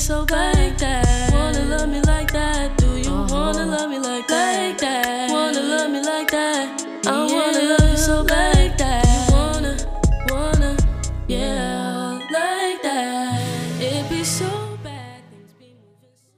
so bad. Like that. Wanna love me like that? Do you wanna love me like that? Like that. Wanna love me like that? I wanna love you so bad. Like that. You wanna, yeah, like that. It be so bad. Things be moving so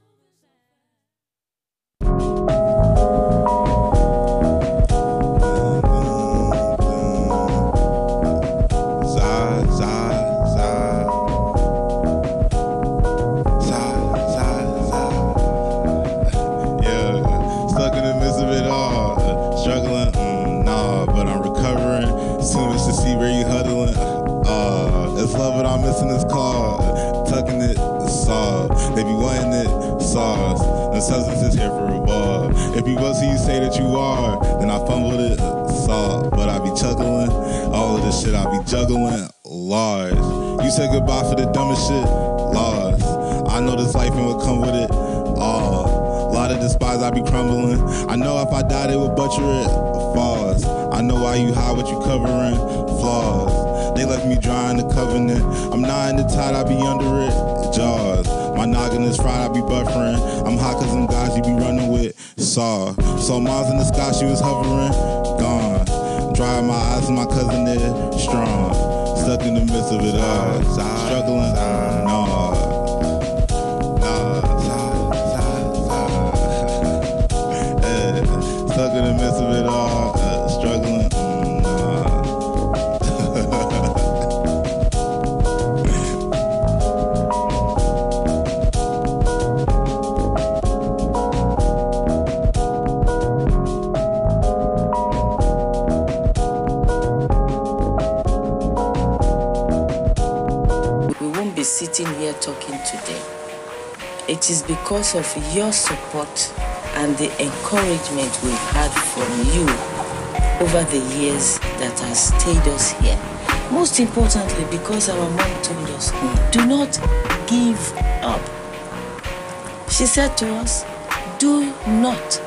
I'm missing this car, tucking it, saw. They be wanting it, sauce. The substance is here for a bar. If you was who you say that you are, then I fumbled it, saw. But I be chuckling, all of this shit I be juggling, large. You said goodbye for the dumbest shit, lost. I know this life and what come with it, all. A lot of despise I be crumbling. I know if I die they will butcher it, false. I know why you hide what you covering, flaws. They left me dry in the covenant. I'm not in the tide, I be under it. Jaws. My noggin is fried, I be buffering. I'm hot cause them guys you be running with. Saw Mars in the sky, she was hovering. Gone. Dry my eyes and my cousin there. Strong. Stuck in the midst of it all. Struggling. Stuck in the midst of it all. Struggling. Sitting here talking today. It is because of your support and the encouragement we've had from you over the years that has stayed us here. Most importantly, because our mom told us, do not give up. She said to us, do not.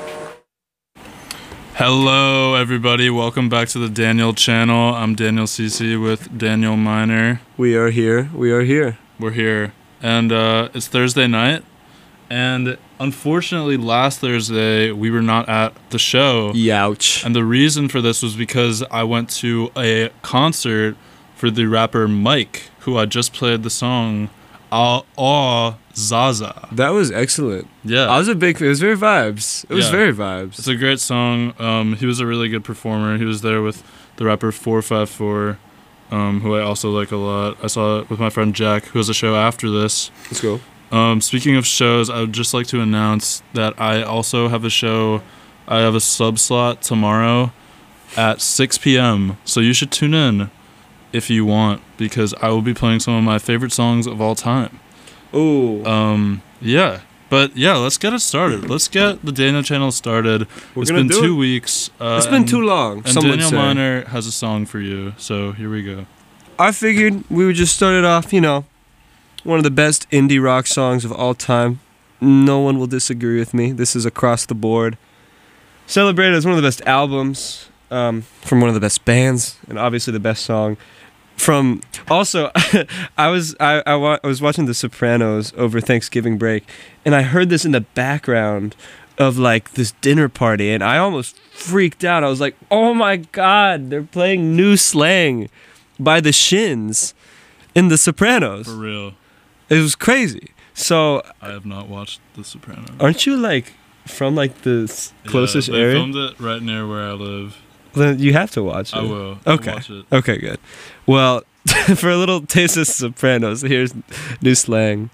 Hello everybody, welcome back to the Daniel channel. I'm Daniel CC with Daniel Minor. We are here. We're here. And it's Thursday night. And unfortunately, last Thursday, we were not at the show. Youch. And the reason for this was because I went to a concert for the rapper Mike, who I just played the song Aw Zaza. That was excellent. Yeah. I was a big fan. It was very vibes. Very vibes. It's a great song. He was a really good performer. He was there with the rapper 454. Who I also like a lot. I saw it with my friend Jack, who has a show after this. Let's go. Speaking of shows, I would just like to announce that I also have a show. I have a sub slot tomorrow at 6 p.m. So you should tune in if you want, because I will be playing some of my favorite songs of all time. Ooh. Yeah. But yeah, let's get it started. Let's get the Daniel channel started. It's been 2 weeks. It's been too long. And Daniel Minor has a song for you, so here we go. I figured we would just start it off, one of the best indie rock songs of all time. No one will disagree with me. This is across the board. Celebrated as one of the best albums from one of the best bands, and obviously the best song. Also, I was watching The Sopranos over Thanksgiving break, and I heard this in the background of like this dinner party, and I almost freaked out. I was like, "Oh my God, they're playing New Slang by the Shins in The Sopranos." For real. It was crazy. So I have not watched The Sopranos. Aren't you like from like the closest area? They filmed it right near where I live. Then you have to watch it. I will. Okay. I'll watch it. Okay, good. Well, for a little taste of Sopranos, here's New Slang.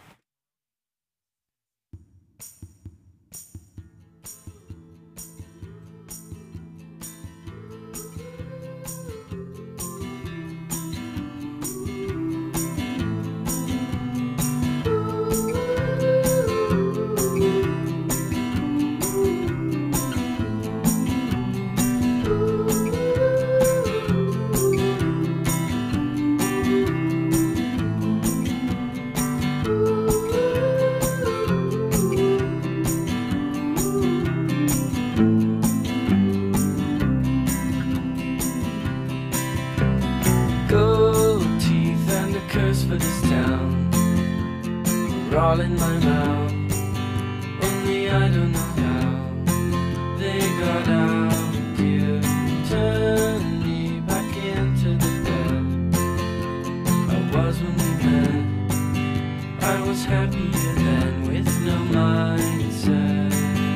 are all in my mouth. Only I don't know how they got out. You turned me back into the bed I was when we met. I was happier then with no mindset.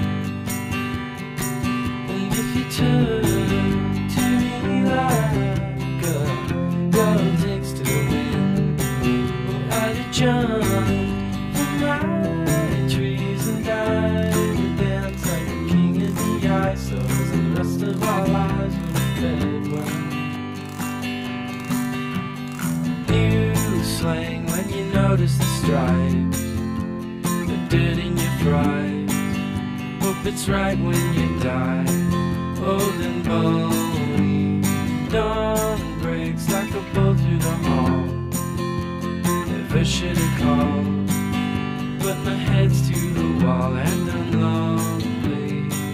And if you turn to me like a girl takes to the wind, well, I'd have jumped from my trees and died and dance like a king in the ice. So the rest of our lives would have fed well. New slang when you notice the stripes, the dirt in your fries. Hope it's right when you die, old and bony. Dawn breaks like a bolt through the hall. Never should have called, but my head's to the wall and I'm lonely.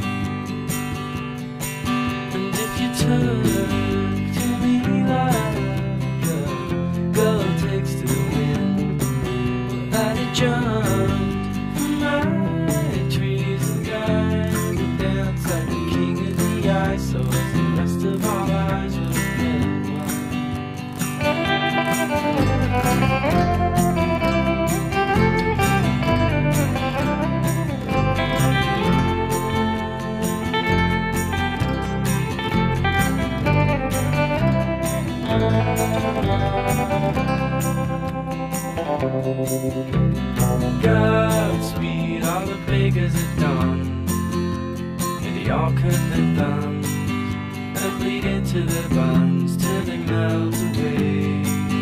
And if you turn to me like a girl takes to the wind, well, I'd have jumped from my trees and died and danced like a king in the ice. So as the rest of our lives would have been well. Godspeed, all the bakers at dawn. Yeah, they all cut their thumbs and bleed into their buns till they melt away.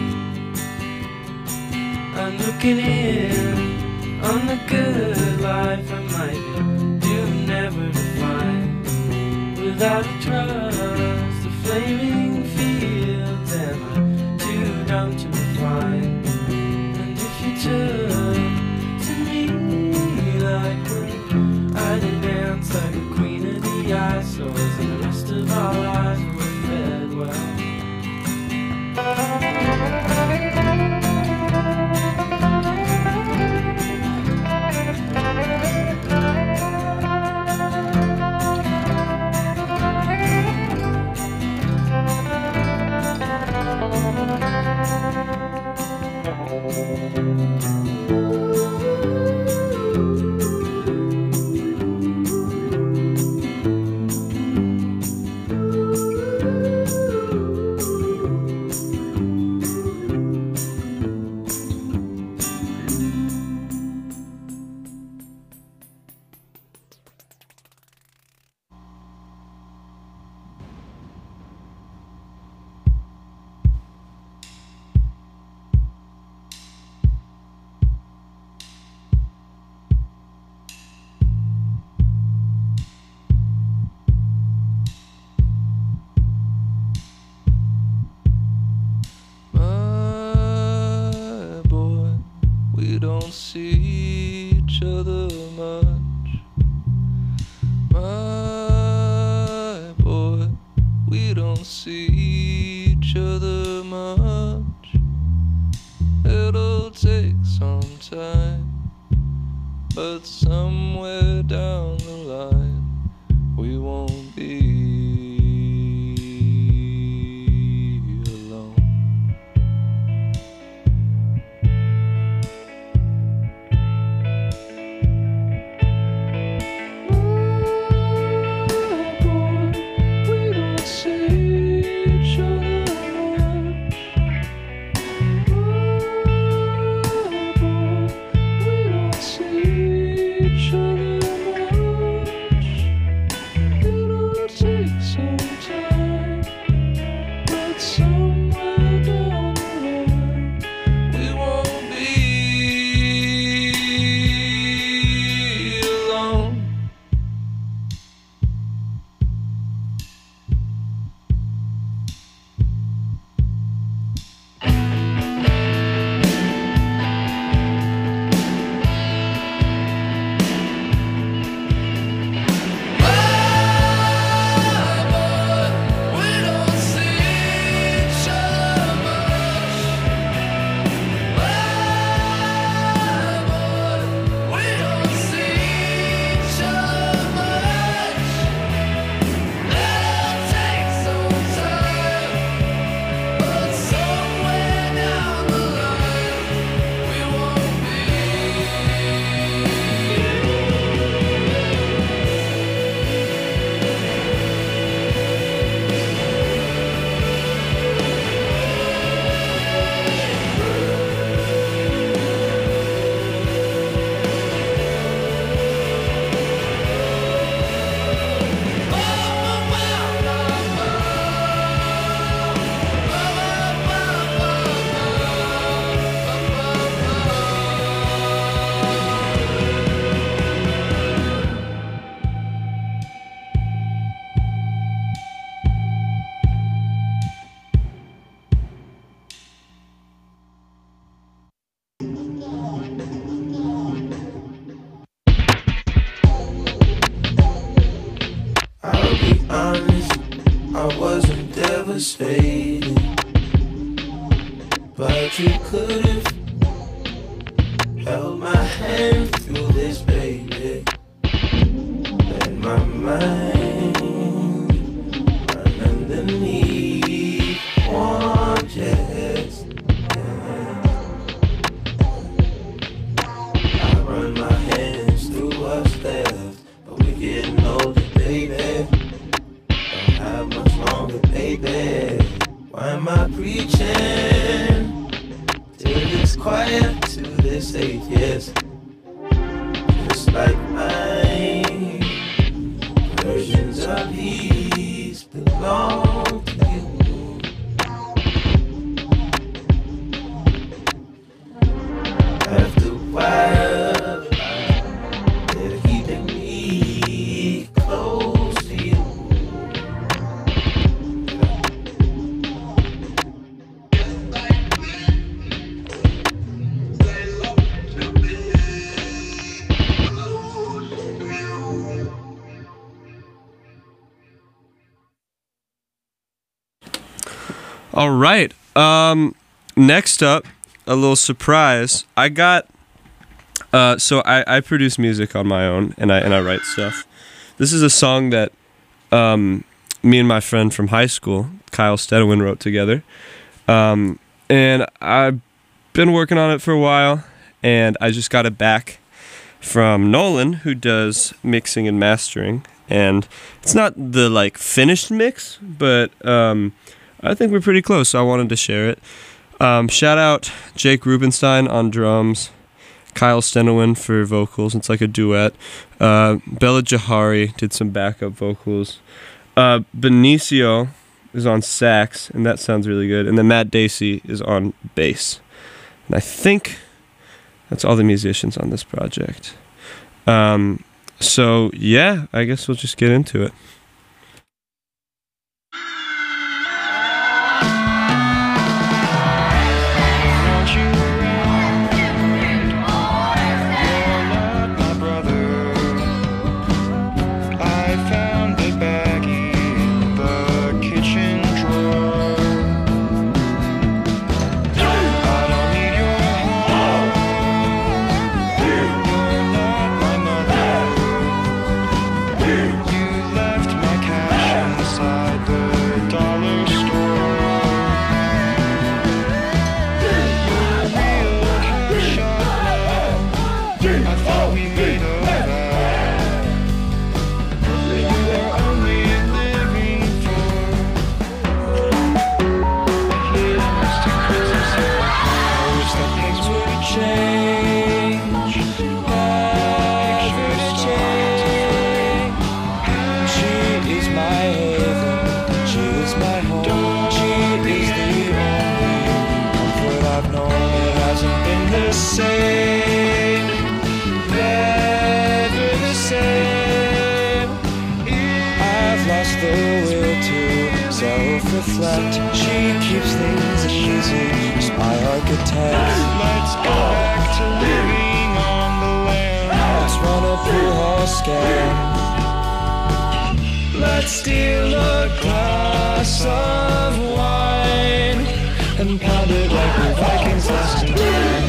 I'm looking in on the good life I might be doomed never to find. Without a trust, the flaming fields am I too dumb to refine. And if you turn to me like when I did dance like a queen of the ice, so as the rest of our lives were fed well. But somewhere down the line we won't be alone. We don't see each other much. We don't see each other much. devastating. But you could've held my hand through this, baby. Let my mind run underneath one chest. I run my hands through what's left, but we're getting older, baby. Don't have much longer, baby. Why am I preaching till this quiet to this atheist? Just like mine, versions of these belong to you. After a while, they're keeping me close to you. All right. Next up, a little surprise. I got. So I produce music on my own, and I write stuff. This is a song that me and my friend from high school, Kyle Stedwin, wrote together. And I've been working on it for a while, and I just got it back from Nolan, who does mixing and mastering. And it's not the like finished mix, but I think we're pretty close, so I wanted to share it. Shout out Jake Rubenstein on drums, Kyle Stedwin for vocals. It's like a duet. Bella Jahari did some backup vocals. Benicio is on sax, and that sounds really good. And then Matt Dacey is on bass. And I think that's all the musicians on this project. So, yeah, I guess we'll just get into it. She keeps things easy, she's my architect. Let's go back to living on the land. Let's run a pool hall scam. Let's steal a glass of wine and pound it like the Vikings last time.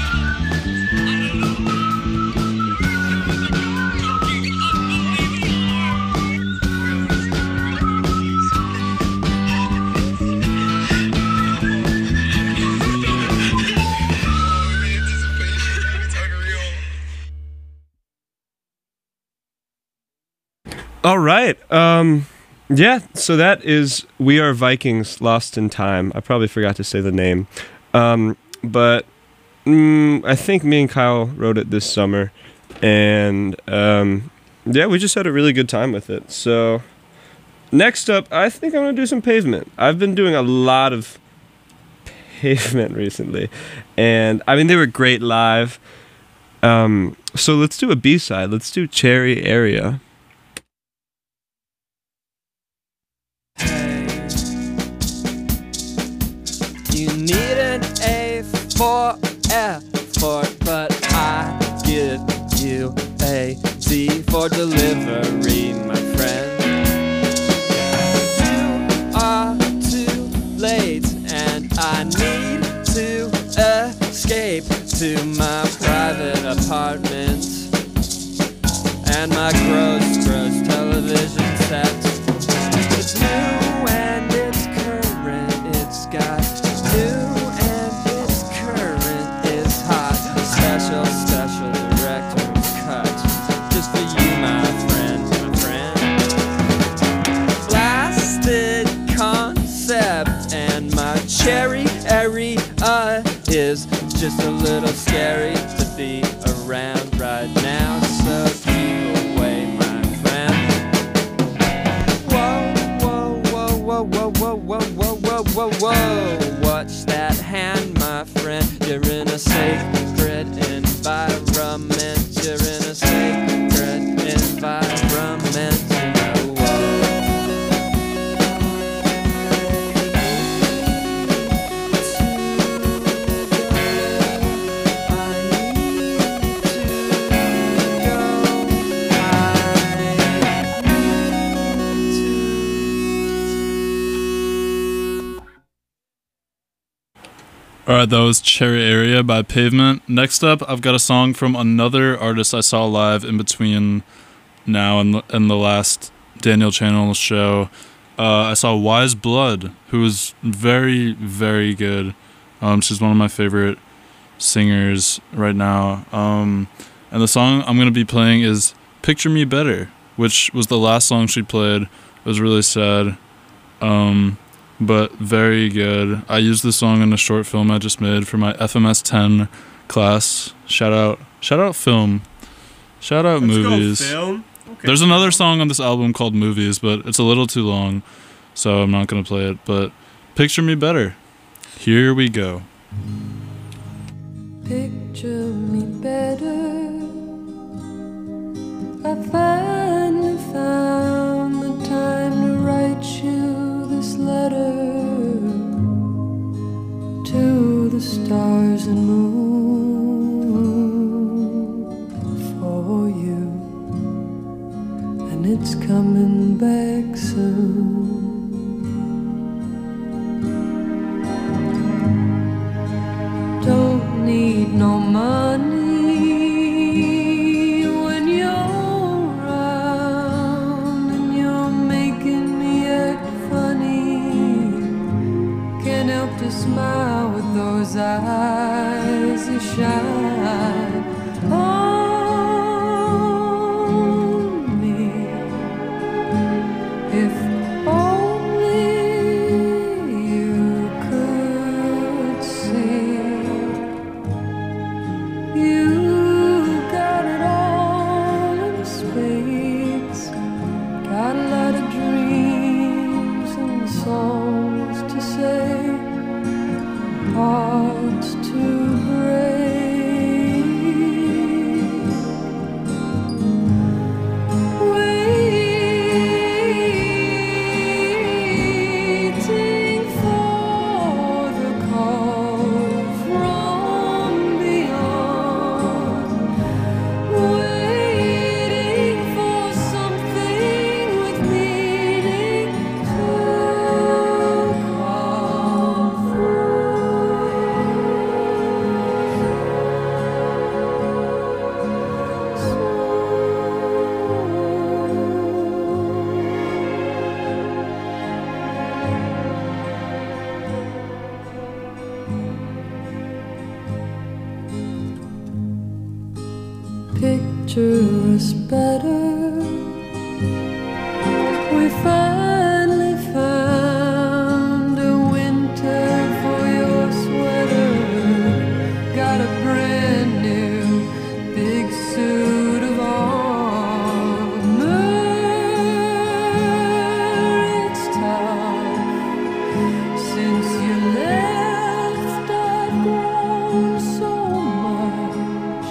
All right. Yeah, so that is We Are Vikings Lost in Time. I probably forgot to say the name. But I think me and Kyle wrote it this summer. And yeah, we just had a really good time with it. So next up, I think I'm going to do some Pavement. I've been doing a lot of Pavement recently. And I mean, they were great live. So let's do a B-side. Let's do Cherry Area. You need an A for effort, but I give you a Z for delivery, my friend. You are to to my private apartment and my gross television set. It's new and it's current, it's got new and it's current, it's hot. A special director's cut, just for you, my friend, Blasted concept, and my cherry area is just a little scary to be around right now, so keep away, my friend. Whoa, whoa, whoa, whoa, whoa, whoa, whoa, whoa, whoa, whoa, whoa. Watch that hand, my friend. You're in a sacred environment. You're in a sacred environment. You know, whoa. Alright, that was Cherry Area by Pavement. Next up, I've got a song from another artist I saw live in between now and the last Daniel Channel show. I saw Wise Blood, who is very, very good. She's one of my favorite singers right now. And the song I'm going to be playing is Picture Me Better, which was the last song she played. It was really sad. But very good. I used this song in a short film I just made for my FMS 10 class. Shout out film. Shout out movies. Film? Okay. There's another song on this album called Movies, but it's a little too long, so I'm not going to play it. But Picture Me Better. Here we go. Picture me better. I finally found the time to write you this letter to the stars and moon for you, and it's coming back soon. Don't need no money when you're around, and you're making me act funny. Can't help to smile with those eyes you shine on me. If only you could see, you got it all in spades. Got a lot of dreams and songs to say, hearts to break, waiting for the call from beyond, waiting for something with meaning to come picture us better. We finally found a winter for your sweater. Got a brand new big suit of armor. It's tough since you left. I've grown so much.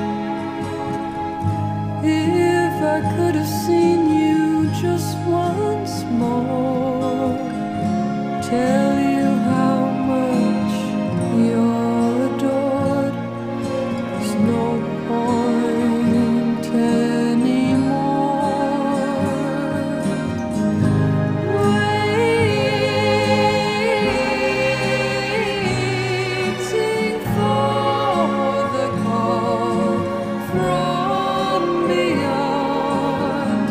If I could have seen you just once more, tell you how much you're adored, there's no point anymore. Waiting for from beyond,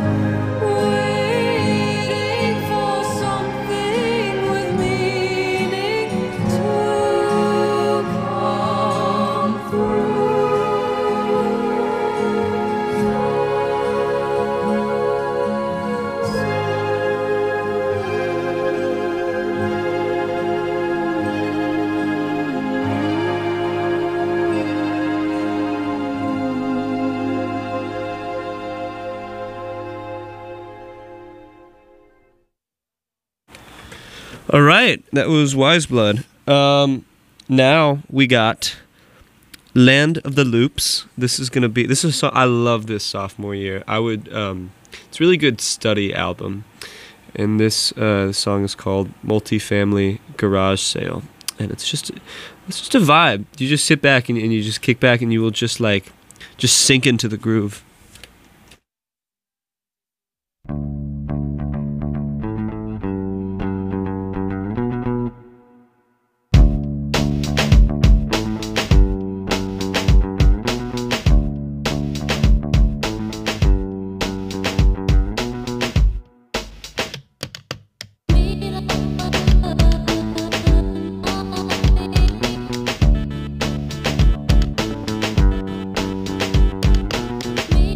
waiting for something with meaning to come All right, that was Wise Blood. Now we got Land of the Loops. This is a song I love this sophomore year. It's a really good study album, and this song is called Multifamily Garage Sale, and it's just a vibe. You just sit back and you just kick back, and you will just sink into the groove. me.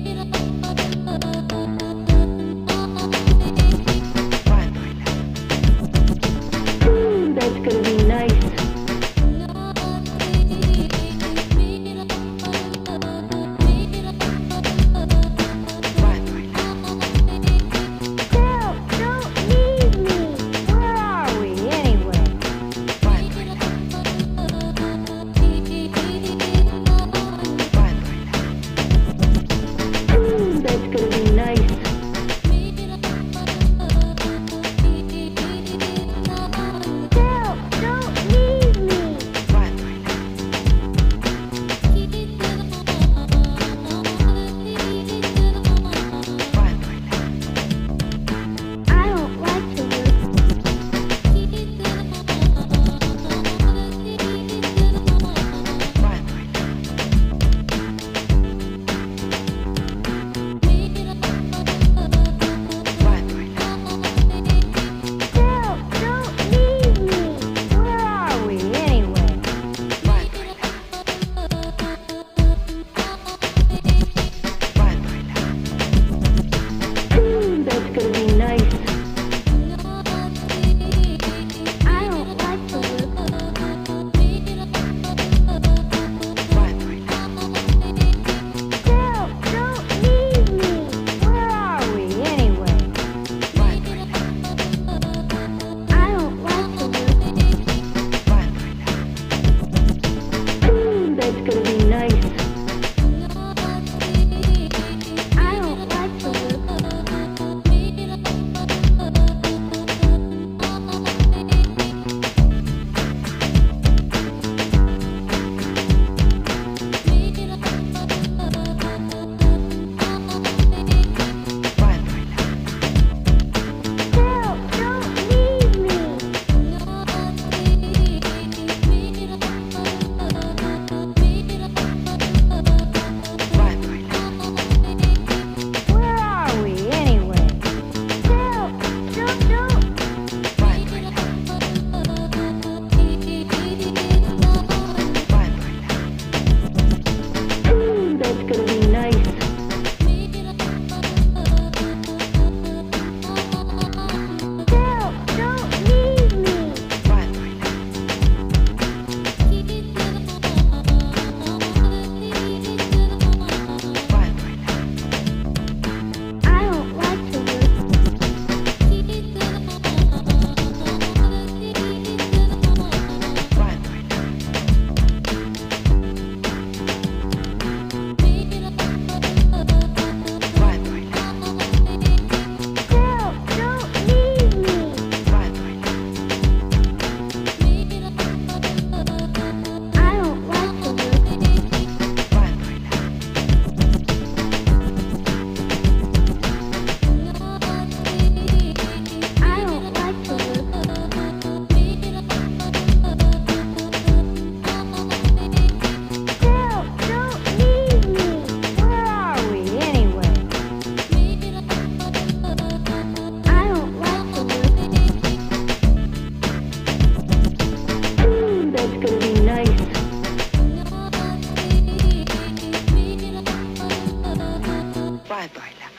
Bye-bye, lover.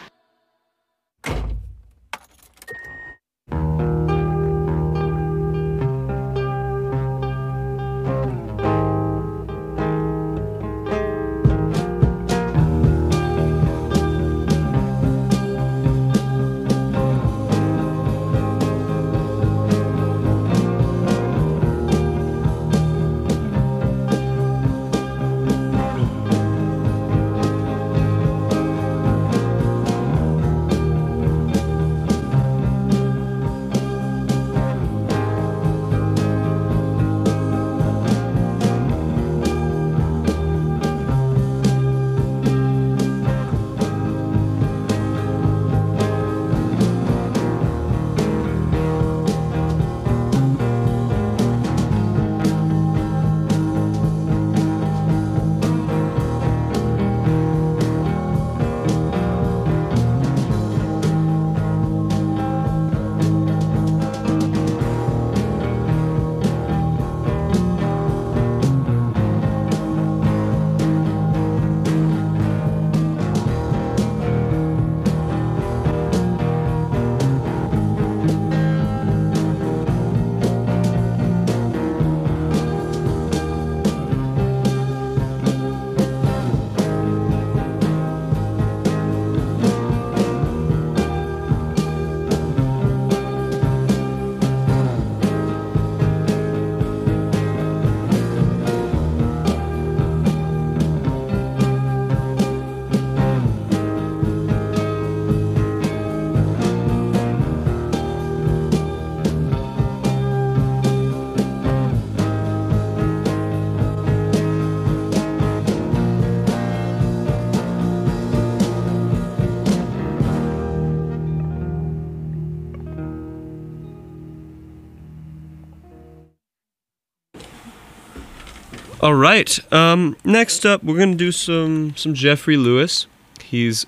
All right. Next up, we're gonna do some Jeffrey Lewis. He's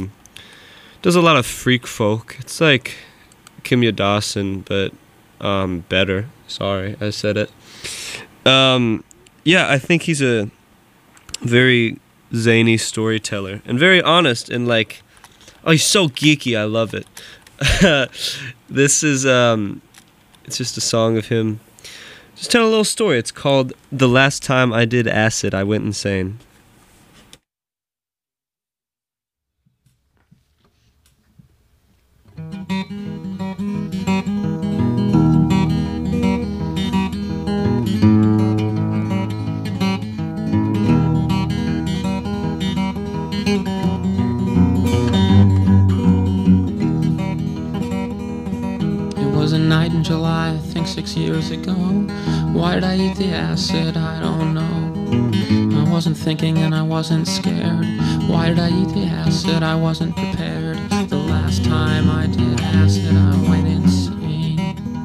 does a lot of freak folk. It's like Kimya Dawson, but better. Sorry, I said it. Yeah, I think he's a very zany storyteller and very honest and like, oh, he's so geeky. I love it. This is it's just a song of him. Just tell a little story. It's called The Last Time I Did Acid, I Went Insane. Night in July, I think 6 years ago. Why did I eat the acid? I don't know. I wasn't thinking and I wasn't scared. Why did I eat the acid? I wasn't prepared. The last time I did acid, I went insane.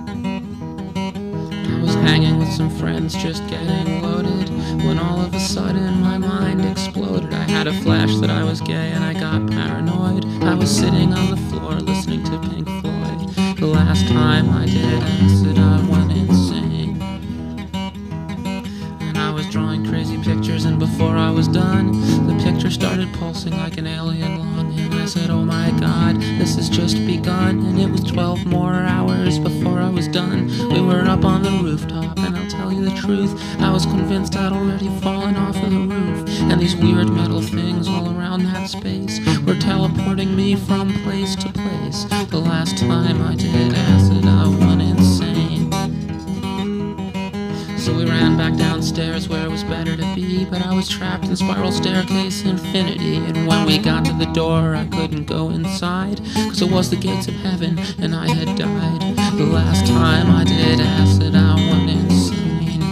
I was hanging with some friends, just getting loaded, when all of a sudden my mind exploded. I had a flash that I was gay and I got paranoid. I was sitting on the floor listening to Pink Floyd. The last time I did acid, I went insane. And I was drawing crazy pictures, and before I was done, the picture started pulsing like an alien longing. I said, oh my god, this has just begun. And it was 12 more hours before I was done. We were up on the rooftop, and I'll tell you the truth, I was convinced I'd already fallen off of the roof. And these weird metal things all around that space were teleporting me from place to place. The last time I did acid, I went insane. So we ran back downstairs where it was better to be, but I was trapped in spiral staircase infinity. And when we got to the door, I couldn't go inside, cause it was the gates of heaven and I had died. The last time I did acid, I went insane.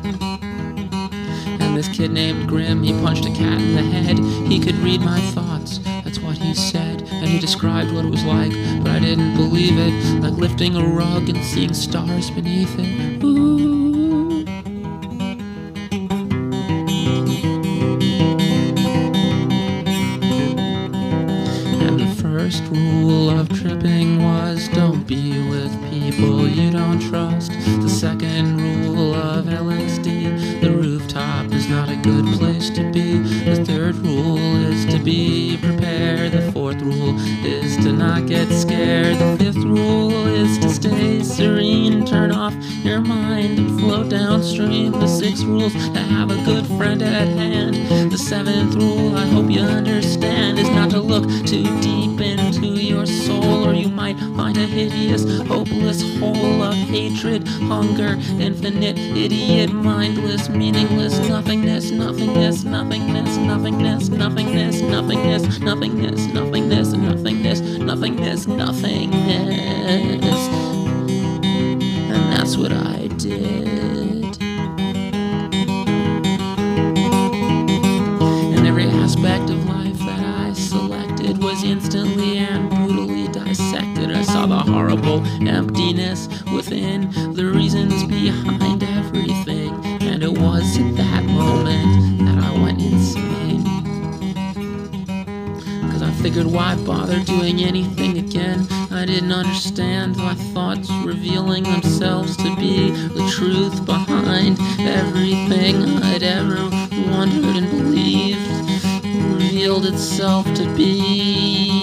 And this kid named Grim, he punched a cat in the head. He could read my thoughts, that's what he said. And he described what it was like, but I didn't believe it. Like lifting a rug and seeing stars beneath it. Ooh. And the first rule of tripping was don't be with people you don't trust. The second rule of LSD, the rooftop is not a good place to be. The third rule is to be prepared. The fourth fourth rule is to not get scared. The fifth rule is to stay serene. Turn off your mind and float downstream. The sixth rule is to have a good friend at hand. The seventh rule, I hope you understand, is not to look too deep into your soul, or you might find a hideous, hopeless hole of hatred, hunger, infinite, idiot, mindless, meaningless, nothingness, nothingness, nothingness, nothingness, nothingness, nothingness, nothingness, nothingness, nothingness, nothingness, nothingness. And that's what I did. And every aspect of life that I selected was instantly and brutally dissected. I saw the horrible emptiness within, the reasons behind everything. And it was at that moment that I went insane. Cause I figured, why bother doing anything again? I didn't understand my thoughts revealing themselves to be the truth behind everything I'd ever wondered and believed, revealed itself to be.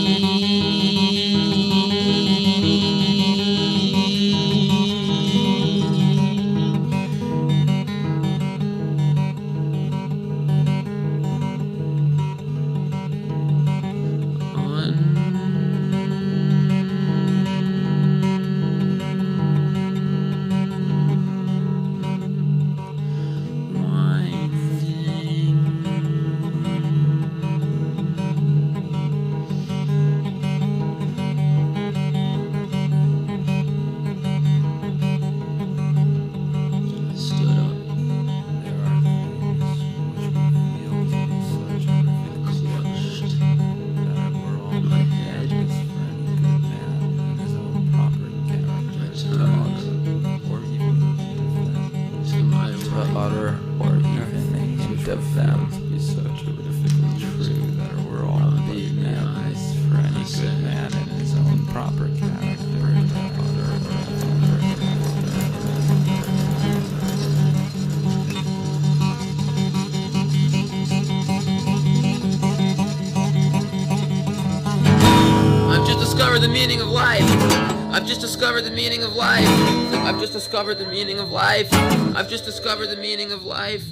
The meaning of life. I've just discovered the meaning of life. I've just discovered the meaning of life. I've just discovered the meaning of life.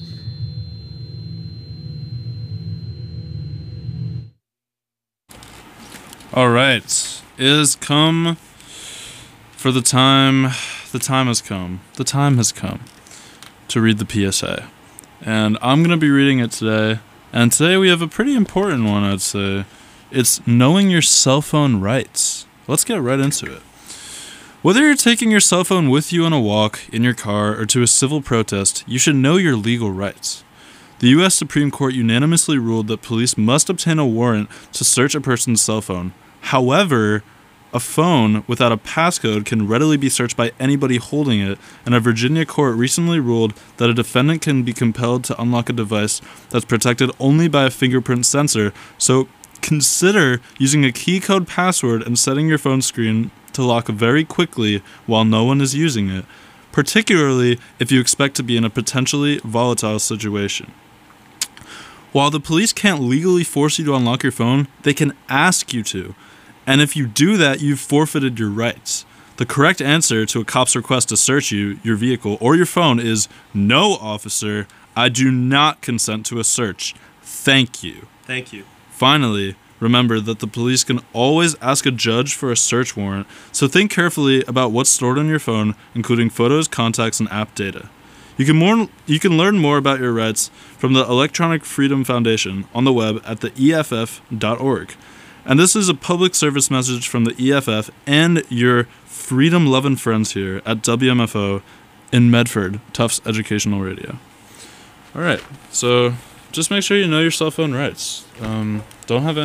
All right, it has come for the time. The time has come. The time has come to read the PSA, and I'm gonna be reading it today. And today we have a pretty important one, I'd say. It's knowing your cell phone rights. Let's get right into it. Whether you're taking your cell phone with you on a walk, in your car, or to a civil protest, you should know your legal rights. The U.S. Supreme Court unanimously ruled that police must obtain a warrant to search a person's cell phone. However, a phone without a passcode can readily be searched by anybody holding it, and a Virginia court recently ruled that a defendant can be compelled to unlock a device that's protected only by a fingerprint sensor. So consider using a key code password and setting your phone screen to lock very quickly while no one is using it, particularly if you expect to be in a potentially volatile situation. While the police can't legally force you to unlock your phone, they can ask you to. And if you do that, you've forfeited your rights. The correct answer to a cop's request to search you, your vehicle, or your phone is, "No, officer, I do not consent to a search. Thank you." Thank you. Finally, remember that the police can always ask a judge for a search warrant, so think carefully about what's stored on your phone, including photos, contacts, and app data. You can learn more about your rights from the Electronic Freedom Foundation on the web at the EFF.org. And this is a public service message from the EFF and your freedom-loving friends here at WMFO in Medford, Tufts Educational Radio. All right, so just make sure you know your cell phone rights. Don't have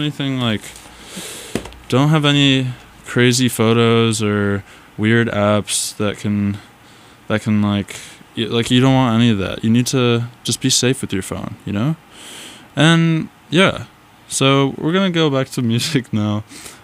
any crazy photos or weird apps that can you don't want any of that. You need to just be safe with your phone, you know? And yeah, so we're gonna go back to music now.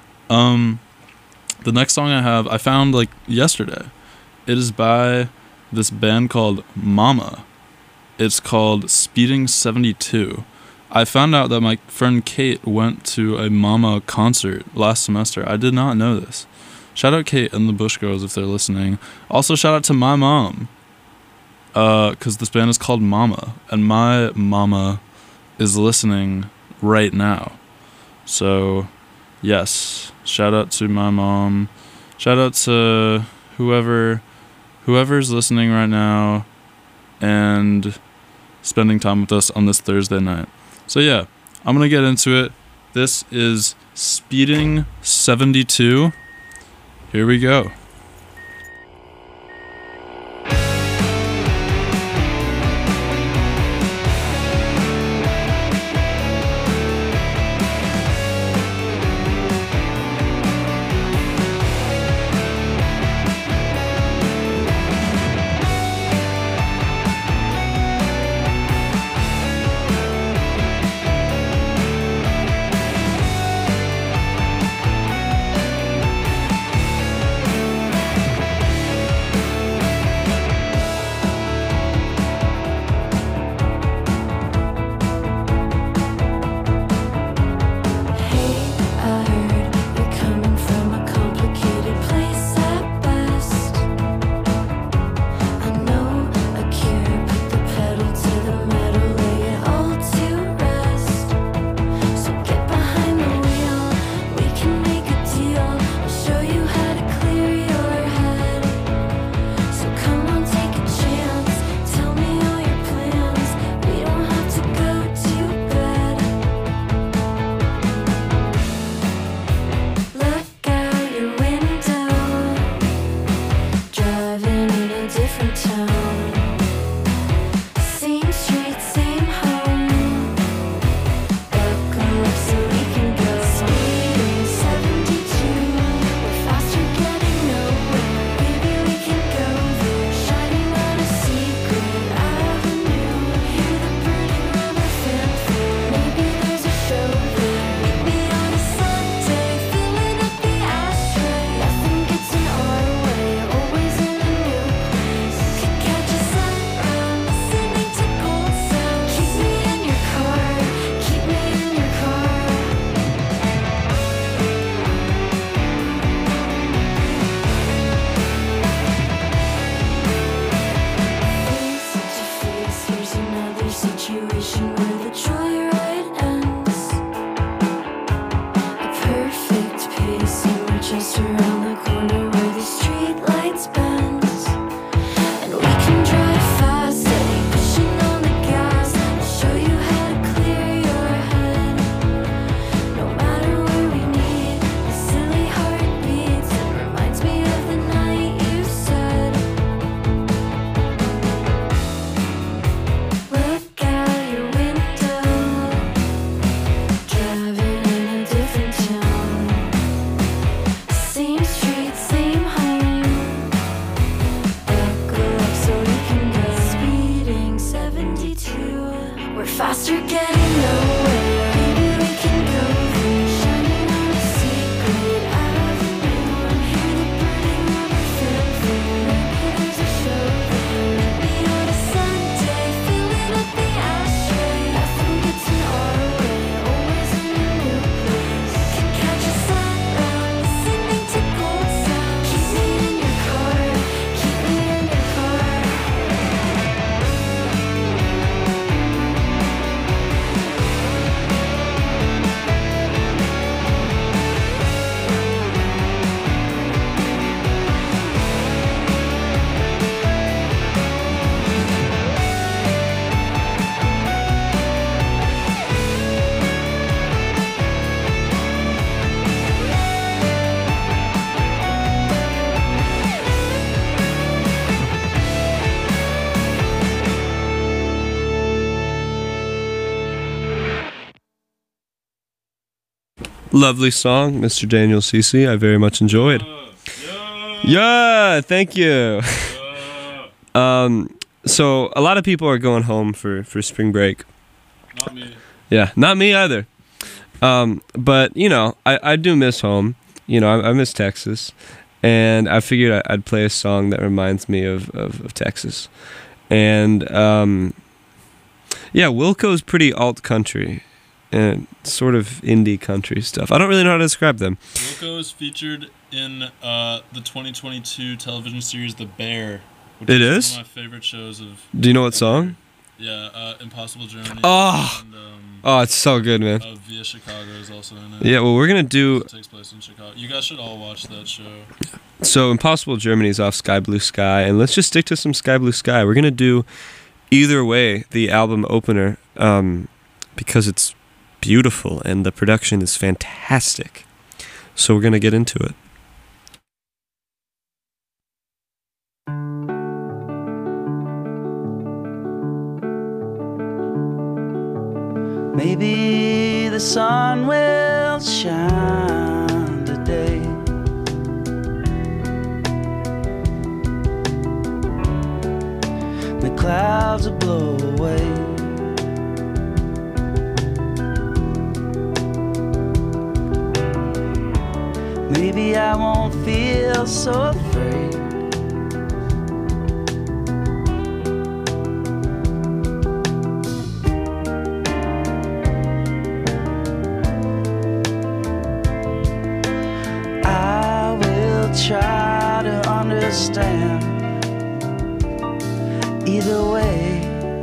The next song I found yesterday. It is by this band called Mama. It's called Speeding 72. I found out that my friend Kate went to a Mama concert last semester. I did not know this. Shout out Kate and the Bush Girls if they're listening. Also, shout out to my mom. Because this band is called Mama. And my mama is listening right now. So, yes. Shout out to my mom. Shout out to whoever's listening right now and spending time with us on this Thursday night. So yeah, I'm going to get into it. This is Speeding 72. Here we go. Lovely song, Mr. Daniel Cece. I very much enjoyed. Yeah, thank you. So a lot of people are going home for spring break. Not me. Yeah, not me either. But you know, I do miss home. You know, I miss Texas, and I figured I'd play a song that reminds me of Texas. And Yeah, Wilco's pretty alt country and sort of indie country stuff. I don't really know how to describe them. Wilco is featured in the 2022 television series The Bear. Which It is is? one of my favorite shows of. Do you know what song? Yeah, Impossible Journey. Oh! And, Oh, it's so good, man. Via Chicago is also in it. Yeah, well, we're going to do... It takes place in Chicago. You guys should all watch that show. So, Impossible Germany is off Sky Blue Sky, and let's just stick to some Sky Blue Sky. We're going to do Either Way, the album opener, because it's beautiful and the production is fantastic. So, we're going to get into it. Maybe the sun will shine today. The clouds will blow away. Maybe I won't feel so afraid. Try to understand. Either way,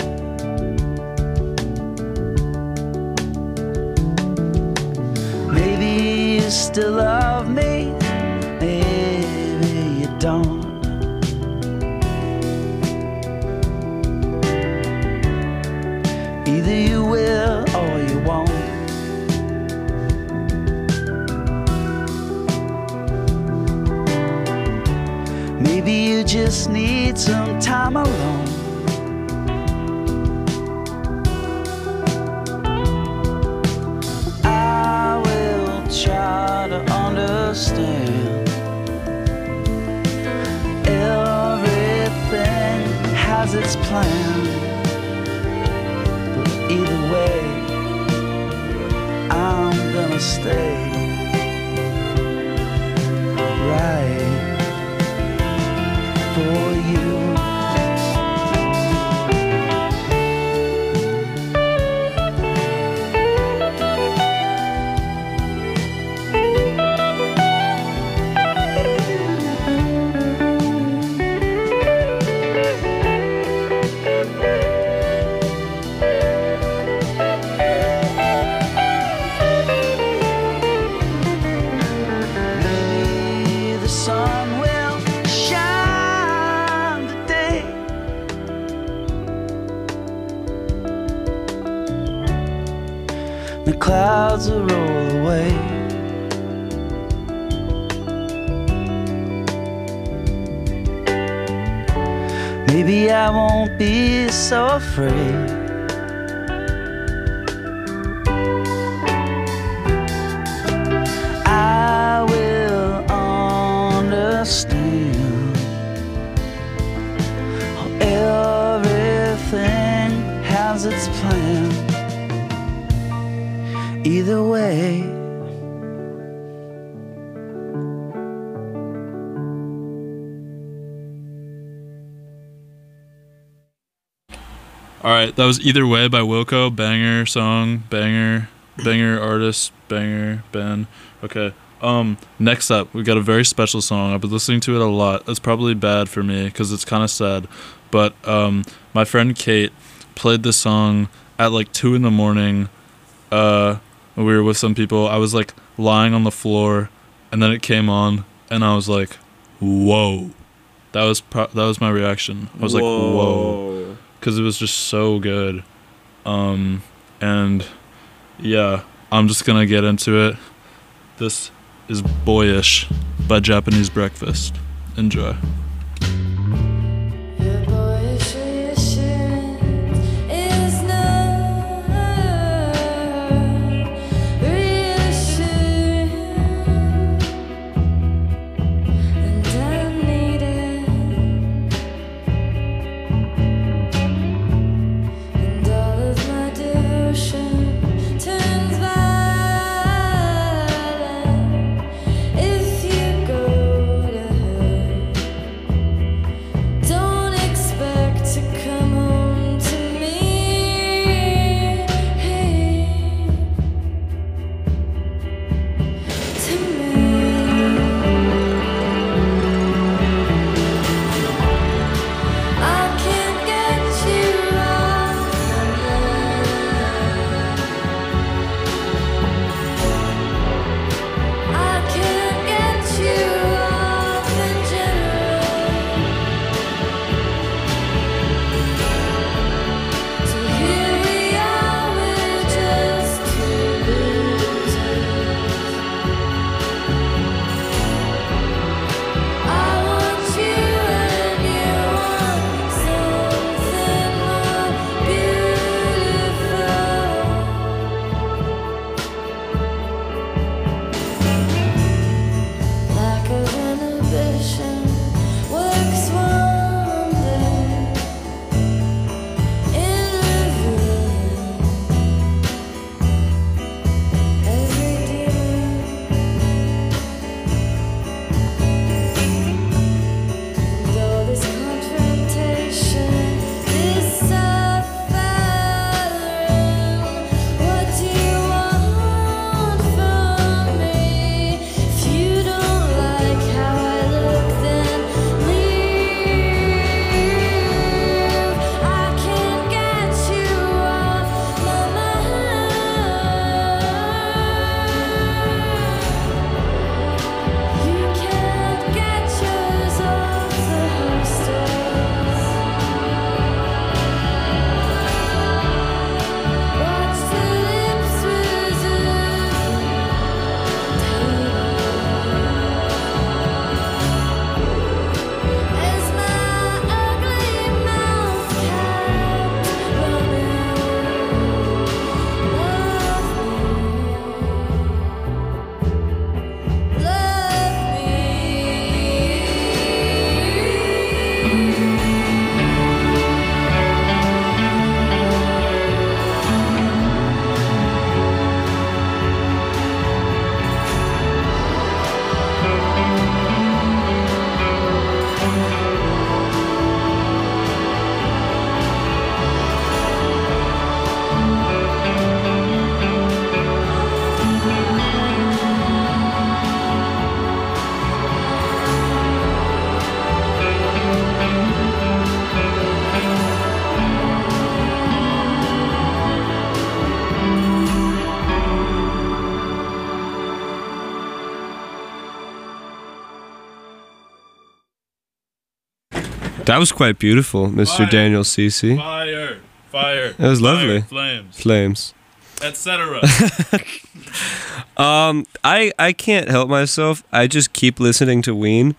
maybe you still love me, maybe you don't. Either you will or you won't. Maybe you just need some time alone. I will try to understand. Everything has its plan, but either way, I'm gonna stay right for you. Maybe the sun will shine today. The clouds will roll away. Maybe I won't be so afraid. I will understand. Everything has its plan. Either way, All right, that was Either Way by Wilco. Banger song, banger artist, banger band. Okay. Next up, we got a very special song. I've been listening to it a lot. It's probably bad for me because it's kind of sad. But my friend Kate played this song at like 2 a.m. We were with some people. I was like lying on the floor, and then it came on, and I was like, "Whoa!" That was my reaction. I was like, "Whoa," because it was just so good. And yeah, I'm just gonna get into it. This is Boyish by Japanese Breakfast. Enjoy. If you go to her That was quite beautiful, Mr. Fire. Daniel Cece. Fire. It was lovely. Flames. Etc. I can't help myself. I just keep listening to Ween.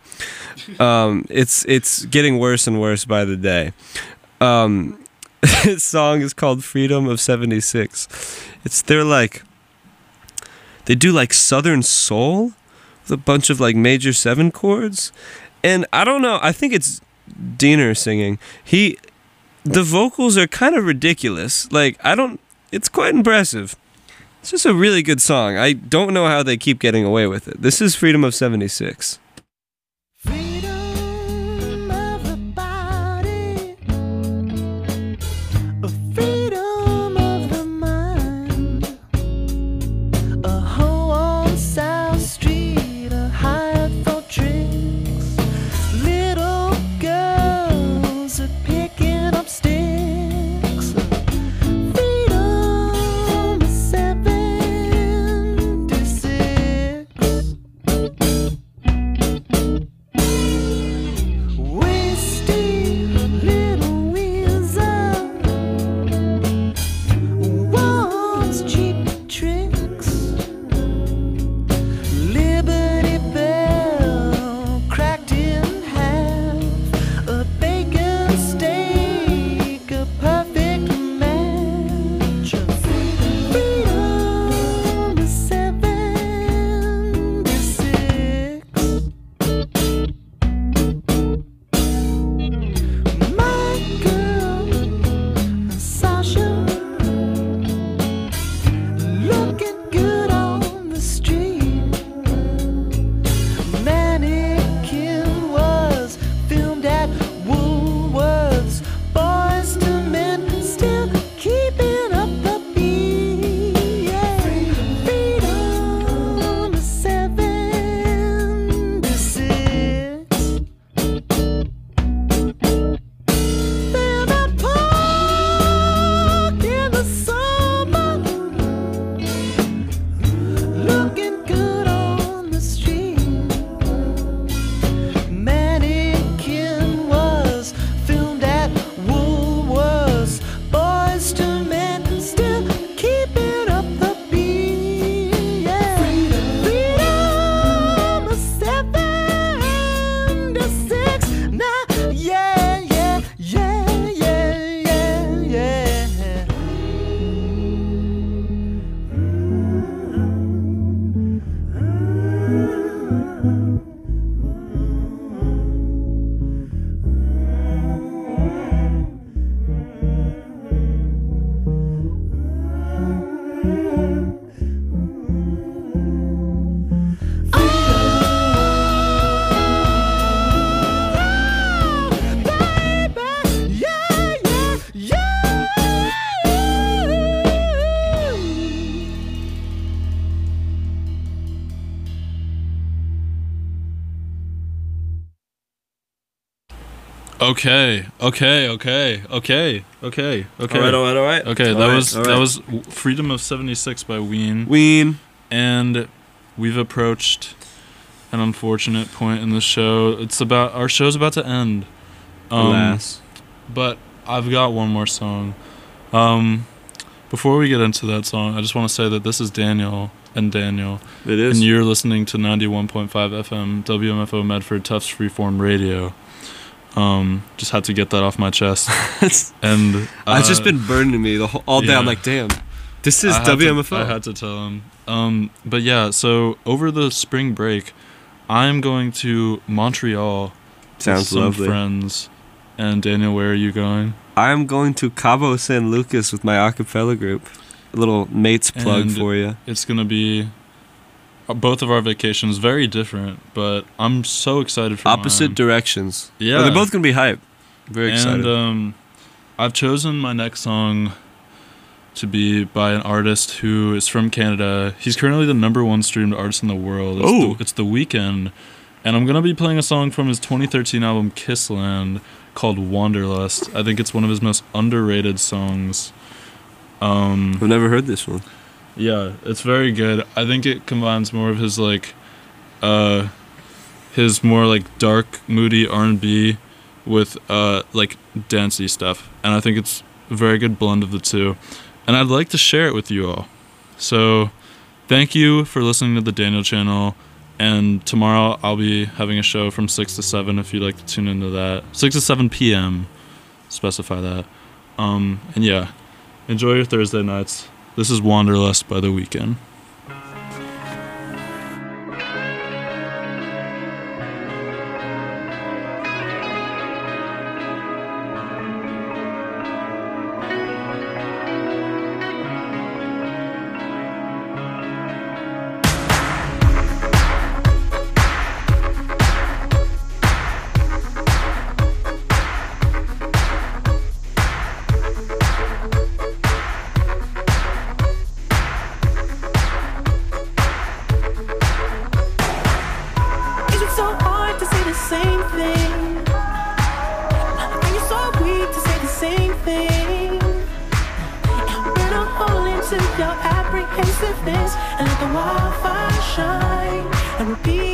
It's getting worse and worse by the day. This song is called Freedom of 76. They do like Southern Soul with a bunch of like major 7 chords. And I don't know, I think it's Diener singing. The vocals are kind of ridiculous. It's quite impressive. It's just a really good song. I don't know how they keep getting away with it. This is Freedom of 76. Okay. All right. Okay, that was Freedom of 76 by Ween. And we've approached an unfortunate point in the show. Our show's about to end. Alas. But I've got one more song. Before we get into that song, I just want to say that this is Daniel. It is. And you're listening to 91.5 FM WMFO Medford Tufts Freeform Radio. Just had to get that off my chest. And it's just been burning me all day. Yeah. I'm like, damn, this is WMFO. I had to tell him. But yeah, so over the spring break, I'm going to Montreal. Sounds with some lovely. Friends. And Daniel, where are you going? I'm going to Cabo San Lucas with my a cappella group. A little mates plug And for you. It's gonna be both of our vacations, very different, but I'm so excited for opposite directions. Yeah, well, they're both gonna be hype. Very excited. And I've chosen my next song to be by an artist who is from Canada. He's currently the #1 streamed artist in the world. It's The Weeknd, and I'm gonna be playing a song from his 2013 album Kissland called Wanderlust. I think it's one of his most underrated songs. I've never heard this one. Yeah, it's very good. I think it combines more of his his more like dark, moody R&B with like dancey stuff, and I think it's a very good blend of the two, and I'd like to share it with you all. So thank you for listening to the Daniel Channel, and tomorrow I'll be having a show from 6 to 7 if you'd like to tune into that. 6 to 7 p.m. Specify that. And yeah, enjoy your Thursday nights. This is Wanderlust by The Weeknd. Your apprehensiveness and let the wildfire shine and repeat